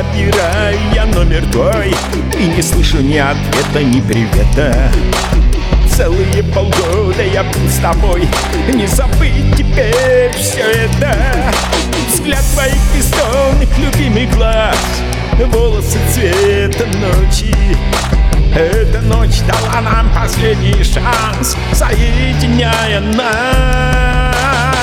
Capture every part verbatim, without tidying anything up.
набираю я номер твой и не слышу ни ответа, ни привета. Целые полгода я был с тобой, не забыть теперь все это. Взгляд твоих бездонных любимых глаз, волосы цвета ночи. Эта ночь дала нам последний шанс, соединяя нас.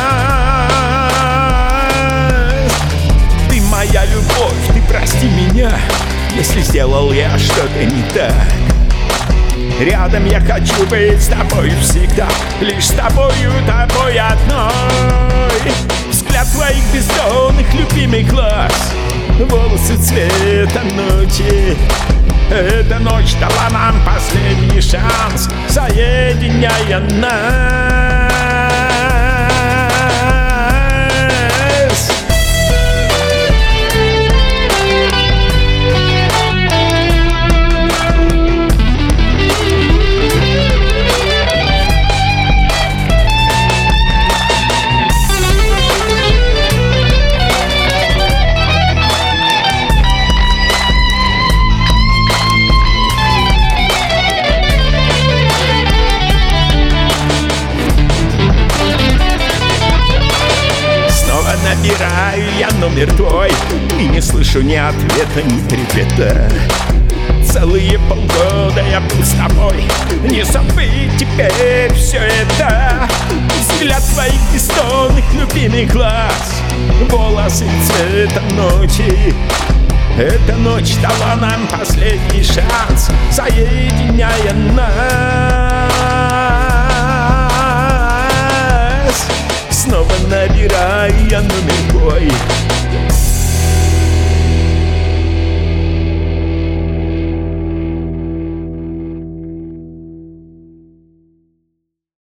Ты моя любовь, ты прости меня, если сделал я что-то не так. Рядом я хочу быть с тобою всегда, лишь с тобою, тобой одной. Взгляд твоих бездонных любимых глаз, волосы цвета ночи. Эта ночь дала нам последний шанс, соединяя нас. Набираю я номер твой и не слышу ни ответа, ни привета. Целые полгода я был с тобой, не забыть теперь все это. Взгляд твоих бездонных любимых глаз, волосы цвета ночи. Эта ночь дала нам последний шанс, соединяя нас. Снова набираю я номер твой